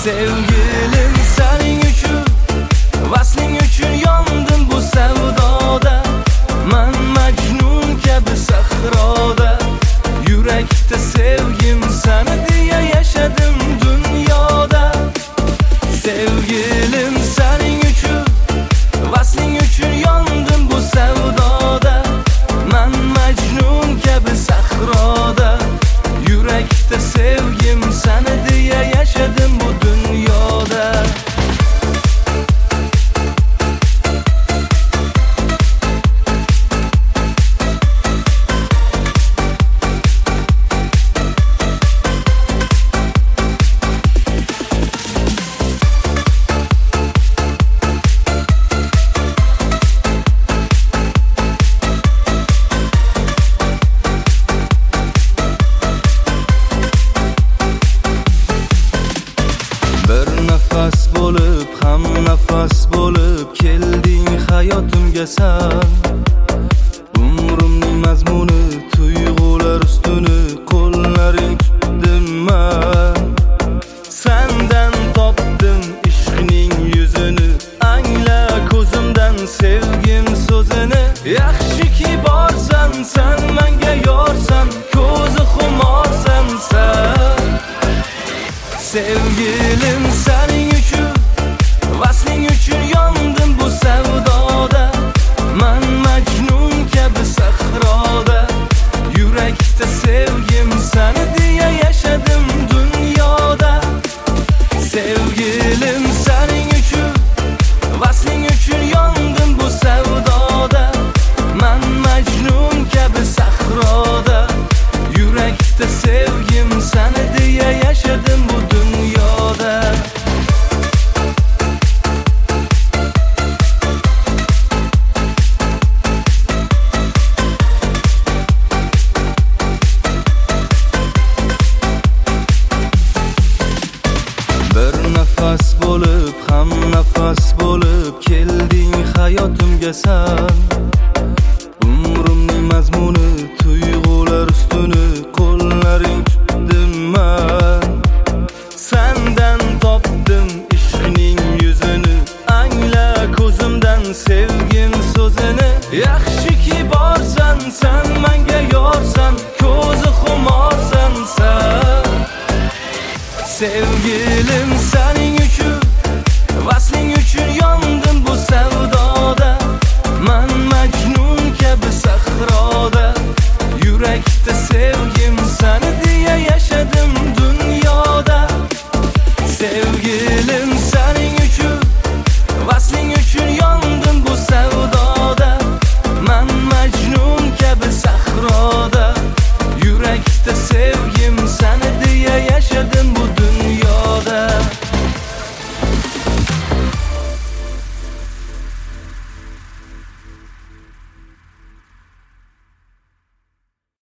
Sevgilim sening uchun, vasling uchun yondim bu savdoda. Man Majnun kabi sahroda, yurakda sevgim seni diye yaşadım dünyada. Sevgilim sening uchun, vasling uchun yondim bu savdoda. Man Majnun kabi sahroda, yurakda sevgim seni diye yaşadım bu dünyada. Nafas bo'lib, ham nafas bo'lib kelding hayotimga sen. Umrimning mazmuni, tuyg'ular ustuni qo'llaring tutdim men. Sendan topdim ishqning yuzini, angla ko'zimdan sevgim so'zini. Yaxshiki borsan sen, menga yorsan, ko'zi xumorsan sen. Sevgilim sening uchun, vasling uchun yondim bu savdoda. Man Majnun kabi sahroda, yurakda sevgim seni diye yaşadım dünyada. Sevgilim sening uchun, vasling uchun yondim bu savdoda. Man Majnun kabi sahroda, yurakda sevgim seni diye yaşadım bu dünyada. Bir nafas bo'lib, ham nafas bo'lib kelding hayotimga sen. Umrimning mazmuni, tuyg'ular ustuni qo'llaring tutdim men. Sendan topdim ishqning yuzini, angla ko'zimdan sevgim so'zini. Yaxshiki borsan sen, menga yorsan, ko'zi xumorsan sen. Sevgi